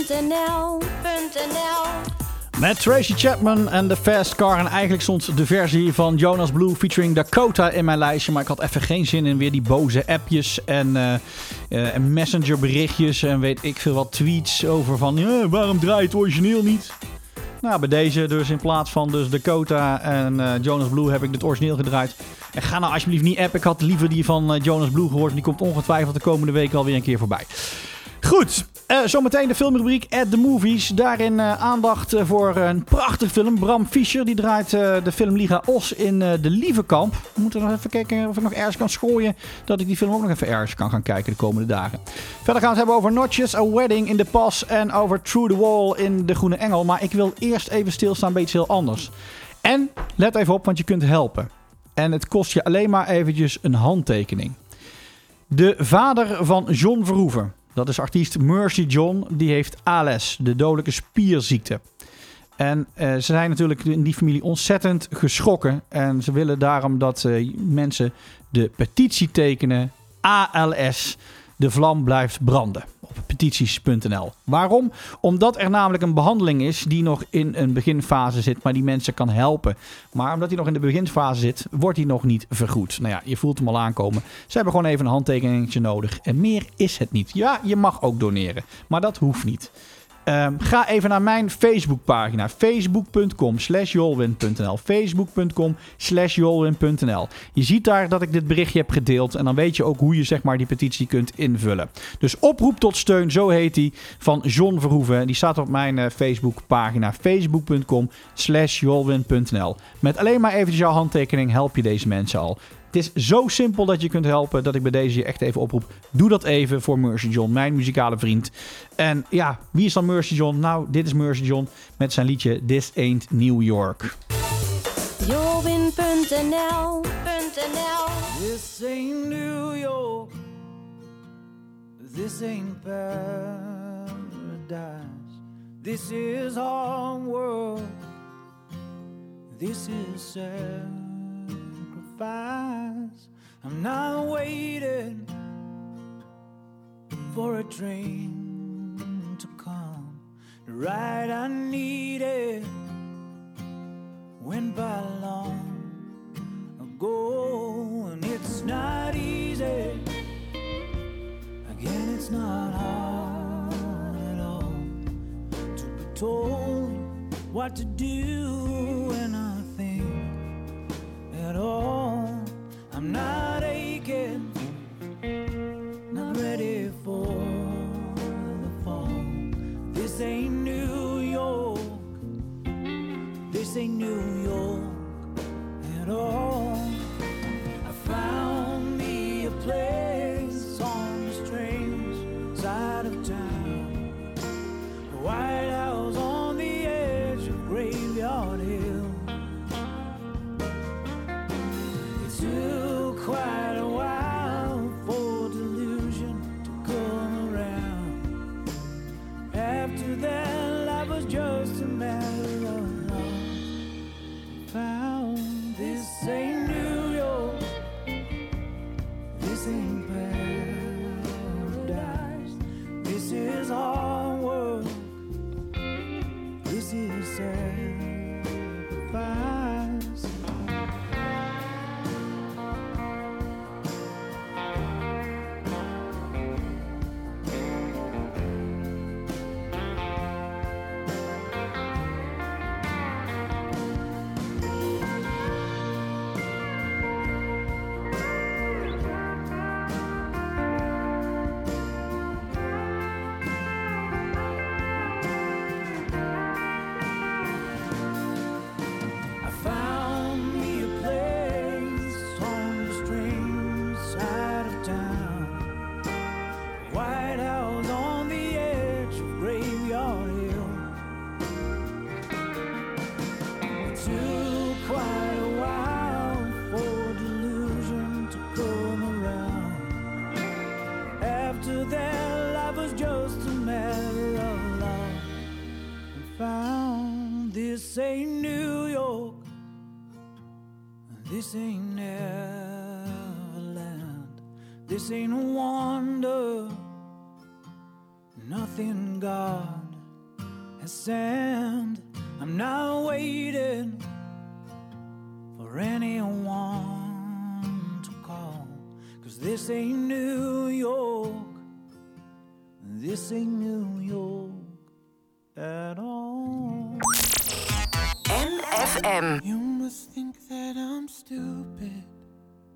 JoWin.nl. Met Tracy Chapman en The Fast Car. En eigenlijk stond de versie van Jonas Blue featuring Dakota in mijn lijstje. Maar ik had even geen zin in weer die boze appjes en messenger berichtjes. En weet ik veel wat tweets over van waarom draait het origineel niet? Nou, bij deze dus in plaats van dus Dakota en Jonas Blue heb ik het origineel gedraaid. En ga nou alsjeblieft niet appen. Ik had liever die van Jonas Blue gehoord. Die komt ongetwijfeld de komende week alweer een keer voorbij. Goed, zometeen de filmrubriek At The Movies. Daarin aandacht voor een prachtig film. Bram Fischer die draait de film Liga Os in de Lievekamp. We moeten nog even kijken of ik nog ergens kan schooien. Dat ik die film ook nog even ergens kan gaan kijken de komende dagen. Verder gaan we het hebben over Notches, A Wedding in the Pass. En over Through the Wall in De Groene Engel. Maar ik wil eerst even stilstaan bij iets heel anders. En let even op, want je kunt helpen. En het kost je alleen maar eventjes een handtekening. De vader van John Verhoeven. Dat is artiest Mercy John. Die heeft ALS, de dodelijke spierziekte. En ze zijn natuurlijk in die familie ontzettend geschrokken. En ze willen daarom dat mensen de petitie tekenen. ALS, de vlam blijft branden. Op petities.nl. Waarom? Omdat er namelijk een behandeling is die nog in een beginfase zit, maar die mensen kan helpen. Maar omdat hij nog in de beginfase zit, wordt hij nog niet vergoed. Nou ja, je voelt hem al aankomen. Ze hebben gewoon even een handtekeningetje nodig. En meer is het niet. Ja, je mag ook doneren, maar dat hoeft niet. Ga even naar mijn Facebookpagina. Facebook.com/jolwin.nl Facebook.com/jolwin.nl. Je ziet daar dat ik dit berichtje heb gedeeld. En dan weet je ook hoe je zeg maar die petitie kunt invullen. Dus oproep tot steun, zo heet die, van John Verhoeven. Die staat op mijn Facebookpagina. Facebook.com/jolwin.nl. Met alleen maar eventjes jouw handtekening help je deze mensen al. Het is zo simpel dat je kunt helpen dat ik bij deze je echt even oproep. Doe dat even voor Mercy John, mijn muzikale vriend. En ja, wie is dan Mercy John? Nou, dit is Mercy John met zijn liedje This Ain't New York. JoWin.nl. This ain't New York. This ain't paradise. This is our world. This is sacrifice. I'm not waiting for a train to come. The ride I needed went by long ago, and it's not easy. Again, it's not hard at all to be told what to do when I think at all. I'm not aching, not ready for the fall. This ain't New York. This ain't New York at all. I found me a place on the strange side of town, a White House on the edge of Graveyard Hill. It took quite a while for delusion to come around. After that, life was just a matter of love. Found this ain't New York. This ain't paradise. This is our world. This is sacrifice. This ain't New York. This ain't Neverland. This ain't a wonder. Nothing God And I'm not waiting for anyone to call, 'cause this ain't New York, this ain't New York at all. NFM. You must think that I'm stupid,